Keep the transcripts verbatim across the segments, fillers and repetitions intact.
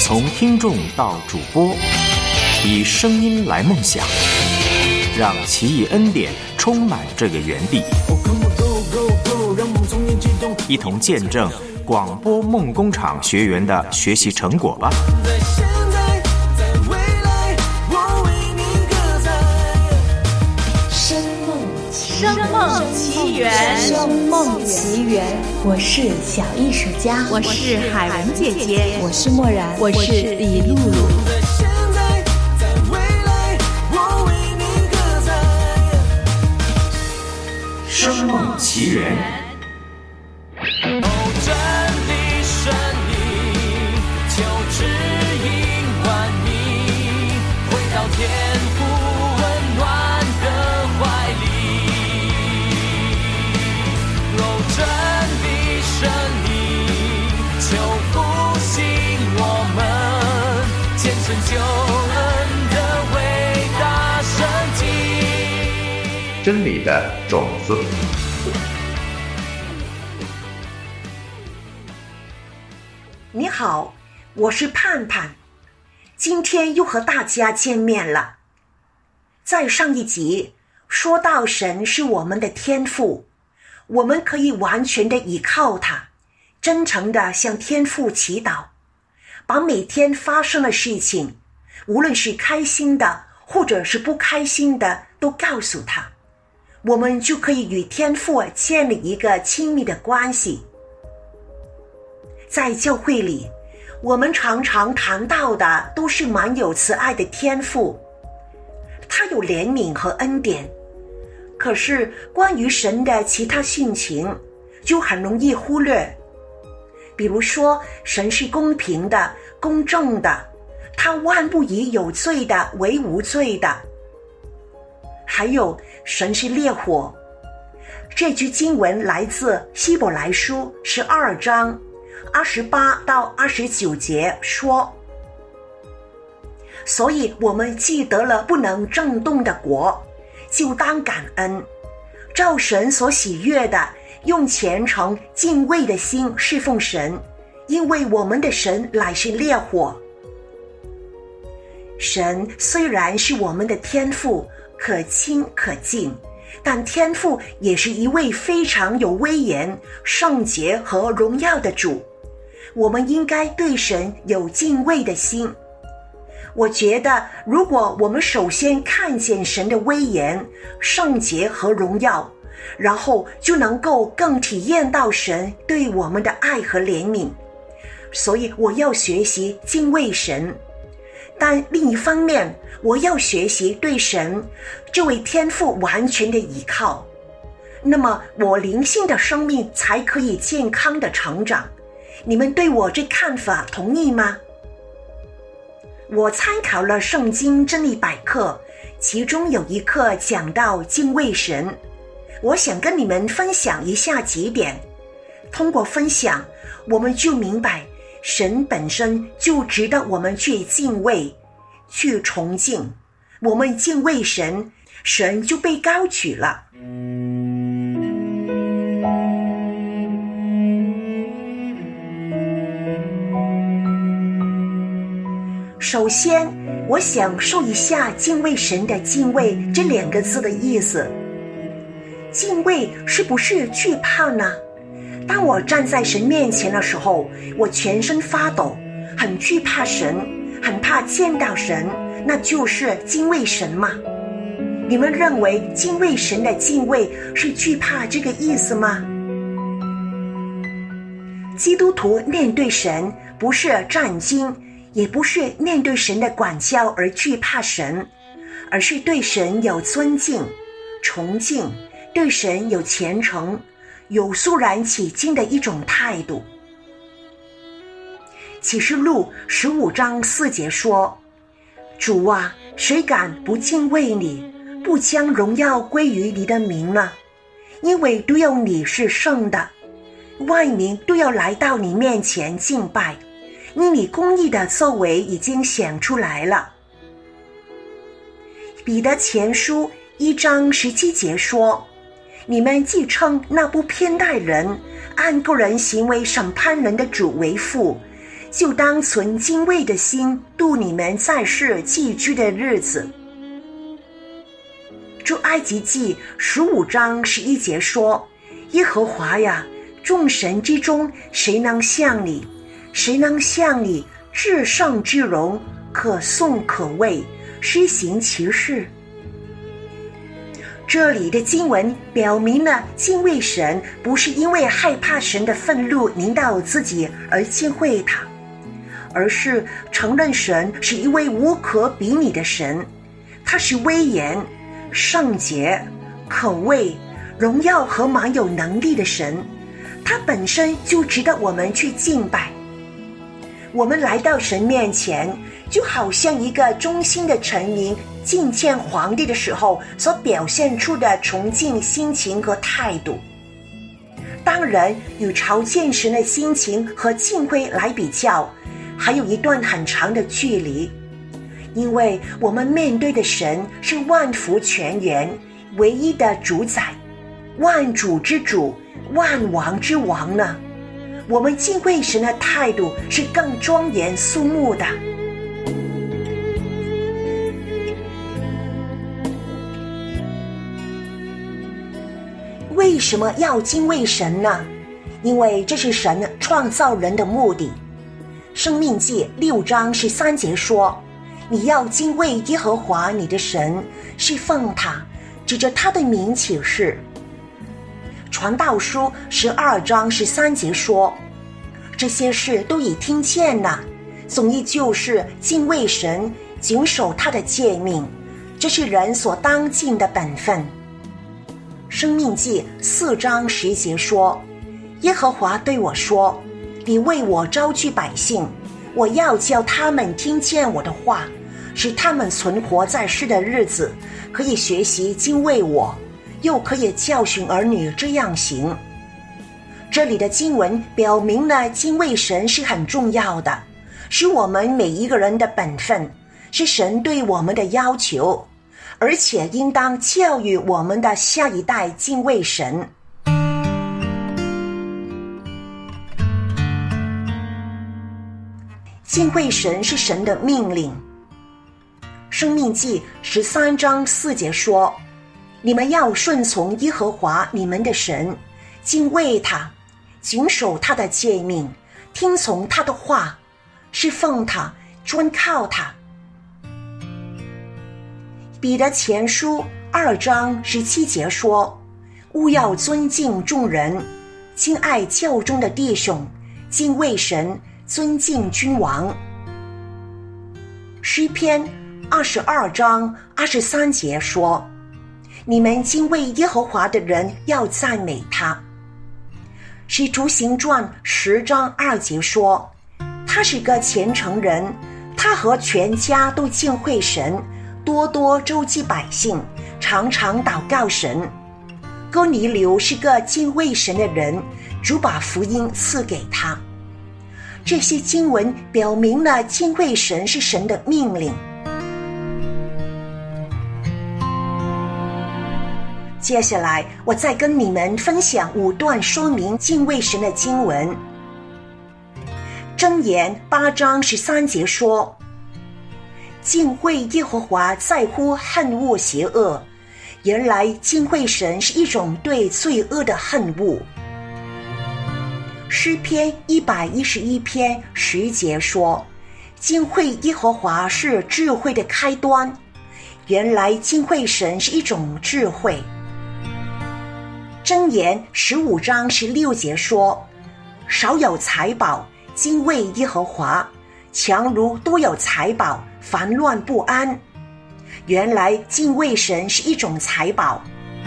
从听众到主播，以声音来梦想，让奇异恩典充满这个园地，一同见证广播梦工厂学员的学习成果吧。 声梦奇缘， 声梦奇缘，我是小艺术家， 我是海文姐姐， 我是默然， 我是李露露。 声梦奇缘。真理的种子。 你好，我是盼盼，今天又和大家见面了。在上一集说到神是我们的天父，我们可以完全的依靠他，真诚的向天父祈祷，把每天发生的事情，无论是开心的或者是不开心的，都告诉他，我们就可以与天父建立一个亲密的关系。在教会里，我们常常谈到的都是蛮有慈爱的天父，他有怜悯和恩典，可是关于神的其他性情就很容易忽略。比如说，神是公平的、公正的，他万不以有罪的为无罪的。还有，神是烈火。这句经文来自希伯来书十二章二十八到二十九节说，所以我们既得了不能震动的国，就当感恩，照神所喜悦的，用虔诚敬畏的心侍奉神，因为我们的神乃是烈火。神虽然是我们的天父，可亲可敬，但天父也是一位非常有威严、圣洁和荣耀的主，我们应该对神有敬畏的心。我觉得，如果我们首先看见神的威严、圣洁和荣耀，然后就能够更体验到神对我们的爱和怜悯，所以我要学习敬畏神。但另一方面，我要学习对神这位天父完全的依靠，那么我灵性的生命才可以健康的成长。你们对我这看法同意吗？我参考了圣经真理百科，其中有一课讲到敬畏神，我想跟你们分享一下几点。通过分享，我们就明白神本身就值得我们去敬畏、去崇敬。我们敬畏神，神就被高举了。首先，我想说一下敬畏神的敬畏这两个字的意思。敬畏是不是惧怕呢？当我站在神面前的时候，我全身发抖，很惧怕神，很怕见到神，那就是敬畏神吗？你们认为敬畏神的敬畏是惧怕这个意思吗？基督徒面对神，不是战惊，也不是面对神的管教而惧怕神，而是对神有尊敬、崇敬，对神有虔诚，有肃然起敬的一种态度。启示录十五章四节说，主啊，谁敢不敬畏你，不将荣耀归于你的名呢？因为只有你是圣的，万民都要来到你面前敬拜，因你公义的作为已经显出来了。彼得前书一章十七节说，你们既称那不偏待人，按个人行为审判人的主为父， 就当存敬畏的心度你们在世寄居的日子。出埃及记十五章十一节说，耶和华呀，众神之中谁能像你？谁能像你至上之荣，可颂可畏，施行其事？这里的经文表明了敬畏神不是因为害怕神的愤怒临到自己而敬畏他，而是承认神是一位无可比拟的神，他是威严、圣洁、可畏、荣耀和满有能力的神，他本身就值得我们去敬拜。我们来到神面前，就好像一个忠心的臣民觐见皇帝的时候所表现出的崇敬心情和态度。当然，与朝见神的心情和敬畏来比较，还有一段很长的距离，因为我们面对的神是万福全源、唯一的主宰，万主之主、万王之王呢。我们敬畏神的态度是更庄严肃穆的。为什么要敬畏神呢？因为这是神创造人的目的。申命记六章十三节说，你要敬畏耶和华你的神，侍奉他，指着他的名起誓。传道书十二章十三节说，这些事都已听见了，总意就是敬畏神，谨守他的诫命，这是人所当尽的本分。申命记四章十节说，耶和华对我说，你为我招聚百姓，我要叫他们听见我的话，使他们存活在世的日子，可以学习敬畏我，又可以教训儿女这样行。这里的经文表明了敬畏神是很重要的，是我们每一个人的本分，是神对我们的要求，而且应当教育我们的下一代敬畏神。敬畏神是神的命令。申命记十三章四节说，你们要顺从耶和华你们的神，敬畏他，谨守他的诫命，听从他的话，侍奉他，专靠他。彼得前书二章十七节说，务要尊敬众人，敬爱教中的弟兄，敬畏神，尊敬君王。诗篇二十二章二十三节说，你们敬畏耶和华的人要赞美他。使徒行传十章二节说，他是个虔诚人，他和全家都敬畏神，多多周济百姓，常常祷告神。哥尼流是个敬畏神的人，主把福音赐给他。这些经文表明了敬畏神是神的命令。接下来我再跟你们分享五段说明敬畏神的经文。箴言八章十三节说，敬畏耶和华在乎恨恶邪恶，原来敬畏神是一种对罪恶的恨恶。诗篇一百一十一篇十节说，敬畏耶和华是智慧的开端，原来敬畏神是一种智慧。箴言十五章十六节说，少有财宝，敬畏耶和华，强如多有财宝，烦乱不安。原来敬畏神是一种财宝。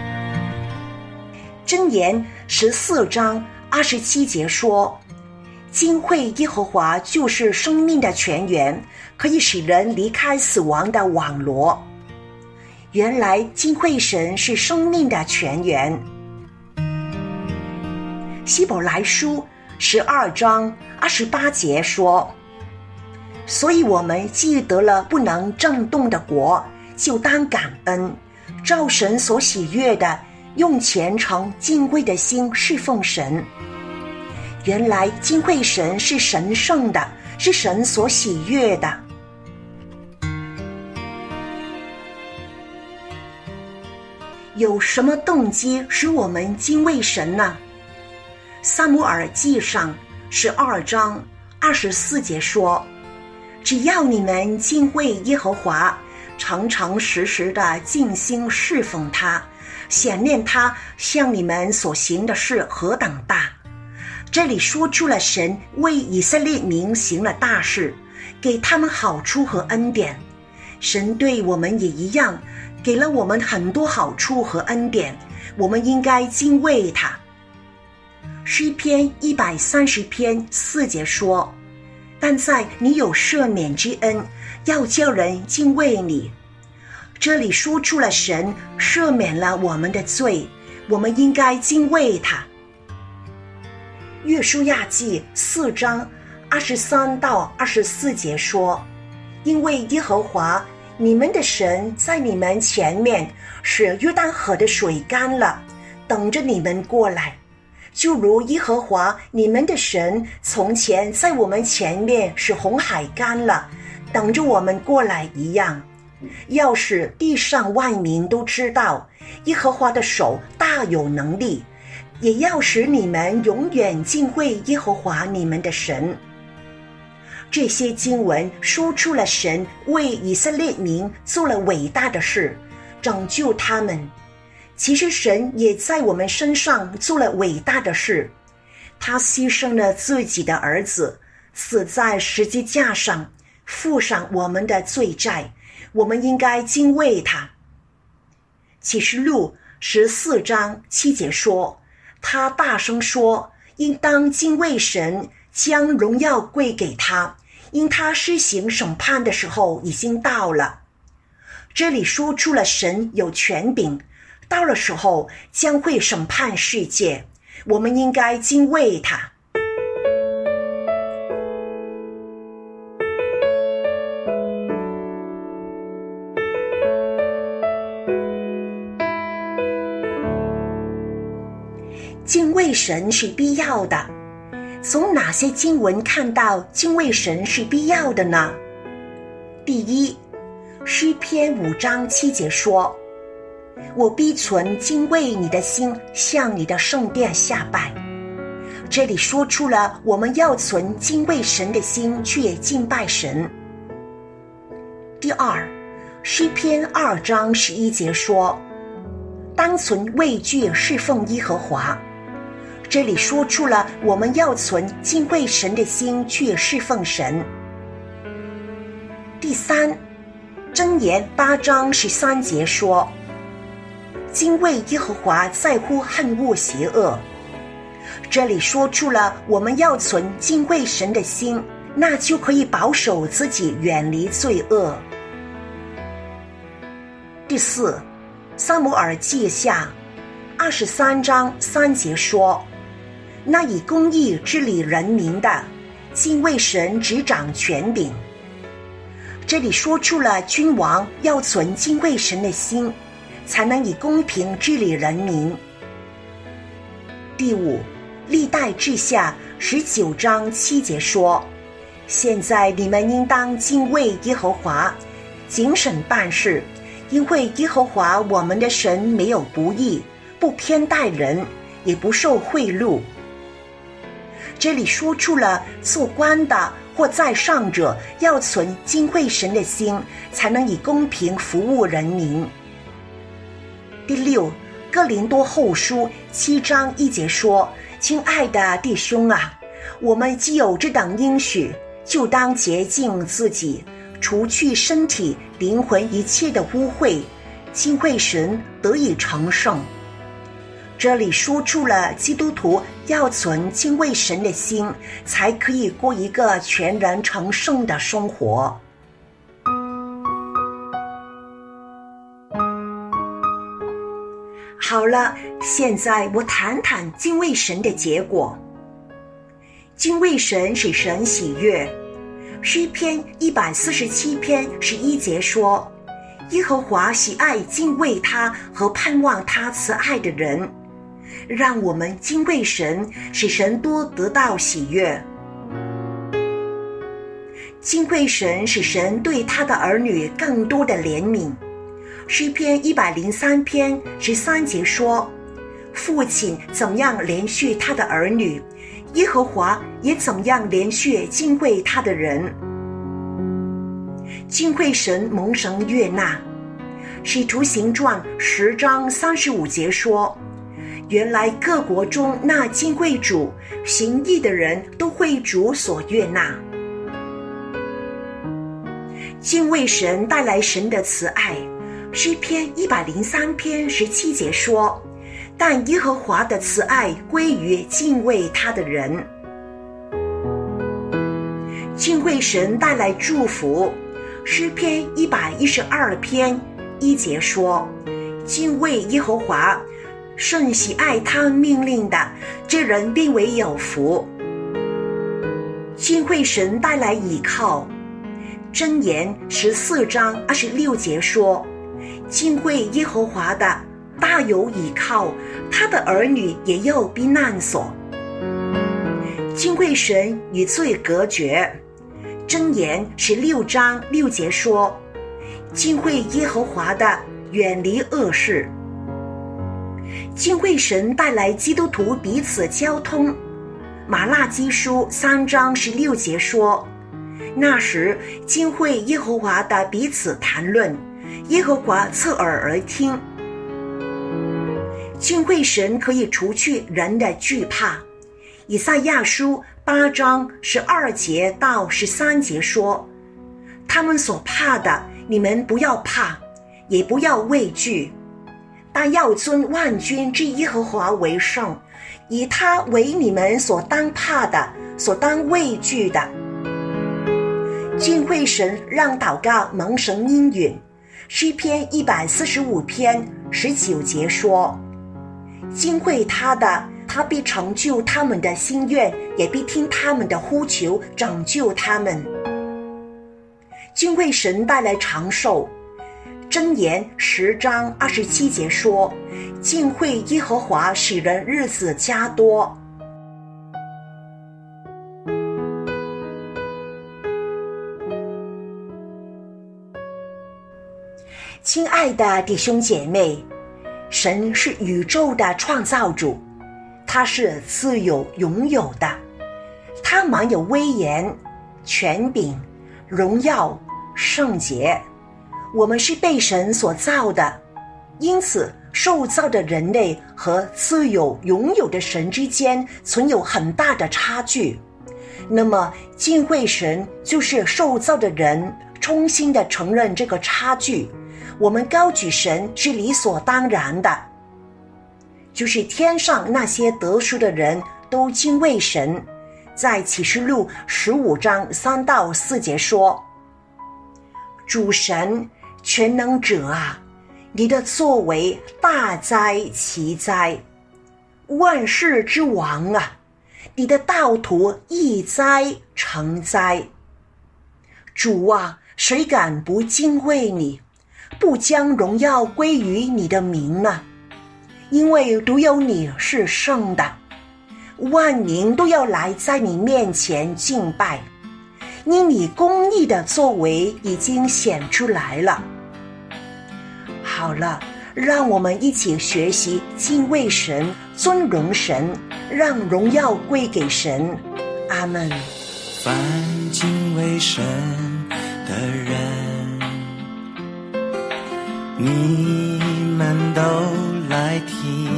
箴言十四章二十七节说，敬畏耶和华就是生命的泉源，可以使人离开死亡的网罗。原来敬畏神是生命的泉源。希伯来书十二章二十八节说，所以我们既得了不能震动的国，就当感恩，照神所喜悦的，用虔诚敬畏的心侍奉神。原来敬畏神是神圣的， 是神所喜悦的。有什么动机使我们敬畏神呢？撒母耳记上十二章二十四节说，只要你们敬畏耶和华，常常时时的尽心侍奉他，想念他向你们所行的事何等大。这里说出了神为以色列民行了大事，给他们好处和恩典。神对我们也一样，给了我们很多好处和恩典，我们应该敬畏他。诗篇一百三十篇四节说，但在你有赦免之恩，要叫人敬畏你。这里说出了神赦免了我们的罪，我们应该敬畏他。约书亚记四章二十三到二十四节说，因为耶和华你们的神在你们前面使约旦河的水干了，等着你们过来，就如耶和华你们的神从前在我们前面使红海干了，等着我们过来一样。要使地上万民都知道耶和华的手大有能力，也要使你们永远敬畏耶和华你们的神。这些经文说出了神为以色列民做了伟大的事，拯救他们。其实神也在我们身上做了伟大的事，他牺牲了自己的儿子，死在十字架上，付上我们的罪债，我们应该敬畏他。启示录十四章七节说，他大声说，应当敬畏神，将荣耀归给他，因他施行审判的时候已经到了。这里说出了神有权柄，到了时候将会审判世界，我们应该敬畏他。敬畏神是必要的。从哪些经文看到敬畏神是必要的呢？第一，诗篇五章七节说，我必存敬畏你的心，向你的圣殿下拜。这里说出了我们要存敬畏神的心去敬拜神。第二，诗篇二章十一节说，当存畏惧侍奉耶和华。这里说出了我们要存敬畏神的心去侍奉神。第三，箴言八章十三节说，敬畏耶和华在乎恨恶邪恶。这里说出了我们要存敬畏神的心，那就可以保守自己远离罪恶。第四，撒母耳记下二十三章三节说，那以公义治理人民的，敬畏神执掌权柄。这里说出了君王要存敬畏神的心，才能以公平治理人民。第五，历代志下十九章七节说，现在你们应当敬畏耶和华，谨慎办事，因为耶和华我们的神没有不义，不偏待人，也不受贿赂。这里说出了做官的或在上者要存敬畏神的心，才能以公平服务人民。第六，哥林多后书七章一节说，亲爱的弟兄啊，我们既有这等应许，就当洁净自己，除去身体灵魂一切的污秽，敬畏神，得以成圣。这里说出了基督徒要存敬畏神的心，才可以过一个全然成圣的生活。好了，现在我谈谈敬畏神的结果。敬畏神使神喜悦。诗篇一百四十七篇十一节说，耶和华喜爱敬畏他和盼望他慈爱的人。让我们敬畏神，使神多得到喜悦。 敬畏神使神对他的儿女更多的怜悯。诗篇一百零三篇十三节说，父亲怎样怜恤他的儿女，耶和华也怎样怜恤敬畏他的人。敬畏神蒙神悦纳。使徒行传十章三十五节说，原来各国中那敬畏主行义的人都会主所悦纳。敬畏神带来神的慈爱。诗篇一百零三篇十七节说，但耶和华的慈爱归于敬畏他的人。敬畏神带来祝福。诗篇一百一十二篇一节说，敬畏耶和华，甚喜爱他命令的，这人必为有福。敬畏神带来倚靠。箴言十四章二十六节说，敬畏耶和华的大有倚靠，他的儿女也有避难所。敬畏神与罪隔绝。箴言十六章六节说，敬畏耶和华的远离恶事。敬畏神带来基督徒彼此交通。马拉基书三章十六节说，那时敬畏耶和华的彼此谈论，耶和华侧耳而听。敬畏神可以除去人的惧怕。以赛亚书八章十二节到十三节说，他们所怕的，你们不要怕，也不要畏惧，但要尊万军之耶和华为圣，以他为你们所当怕的，所当畏惧的。敬畏神让祷告蒙神应允。诗篇一百四十五篇十九节说，敬畏他的，他必成就他们的心愿，也必听他们的呼求，拯救他们。敬畏神带来长寿。箴言十章二十七节说，敬畏耶和华使人日子加多。亲爱的弟兄姐妹，神是宇宙的创造主，他是自有永有的，他满有威严、权柄、荣耀、圣洁。我们是被神所造的，因此受造的人类和自有永有的神之间存有很大的差距。那么敬畏神就是受造的人衷心地承认这个差距，我们高举神是理所当然的。就是天上那些得赎的人都敬畏神。在启示录十五章三到四节说，主神全能者啊，你的作为大哉奇哉，万世之王啊，你的道途易哉成哉。主啊，谁敢不敬畏你，不将荣耀归于你的名呢？因为独有你是圣的，万民都要来在你面前敬拜，因你公义的作为已经显出来了。好了，让我们一起学习敬畏神，尊荣神，让荣耀归给神。阿们。 凡敬畏神的人，你们都来听，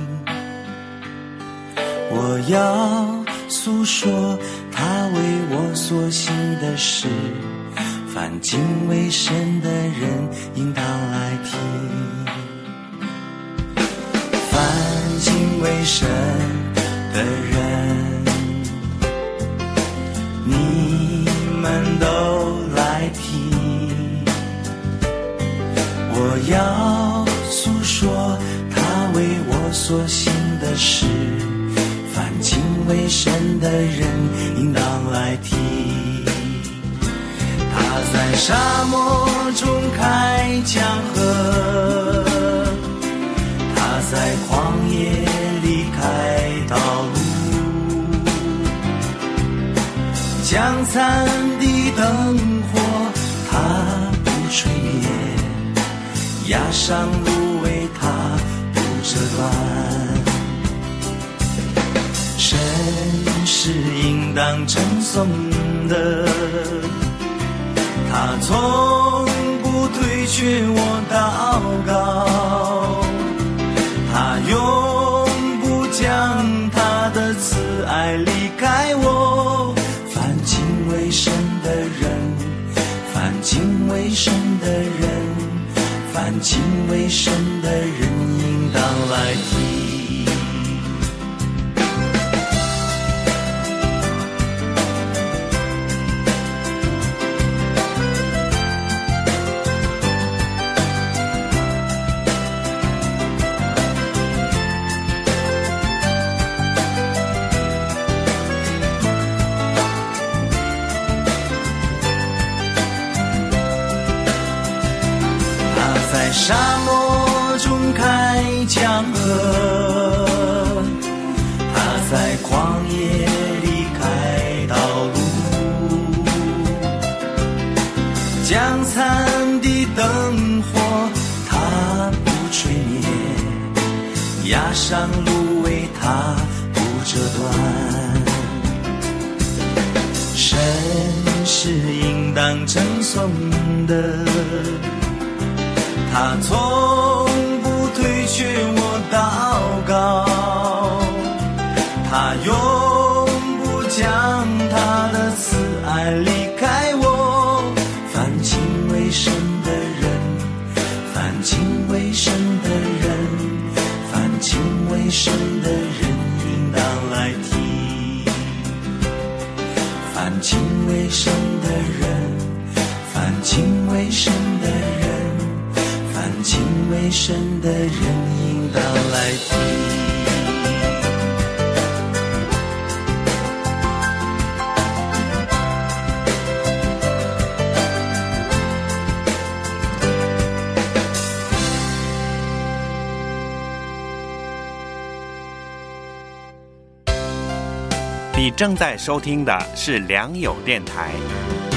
我要诉说他为我所行的事，凡敬畏神的人应当来听。凡敬畏神的人，你们都来听，我要诉说他为我所行的事，凡敬畏神的人应当来听。他在沙漠中开江河，他在旷野里开道路， 将残的灯火它不吹灭，压上芦苇它不折断。神是应当称颂的，他从不推却我祷告，他永不将他的慈爱离开我。凡敬畏神的人，凡敬畏神的人，凡敬畏神的人应当来听。沙漠中开江河，他在旷野里开道路，将残的灯火他不吹灭，压上芦苇他不折断。神是应当称颂的，他从不推却我祷告，他永不将他的慈爱离开我。凡敬畏神的人，凡敬畏神的人，凡敬畏神的人应当来听。凡敬畏神的人，凡敬畏神的人，敬畏神的人应当来听。 你正在收听的是良友电台，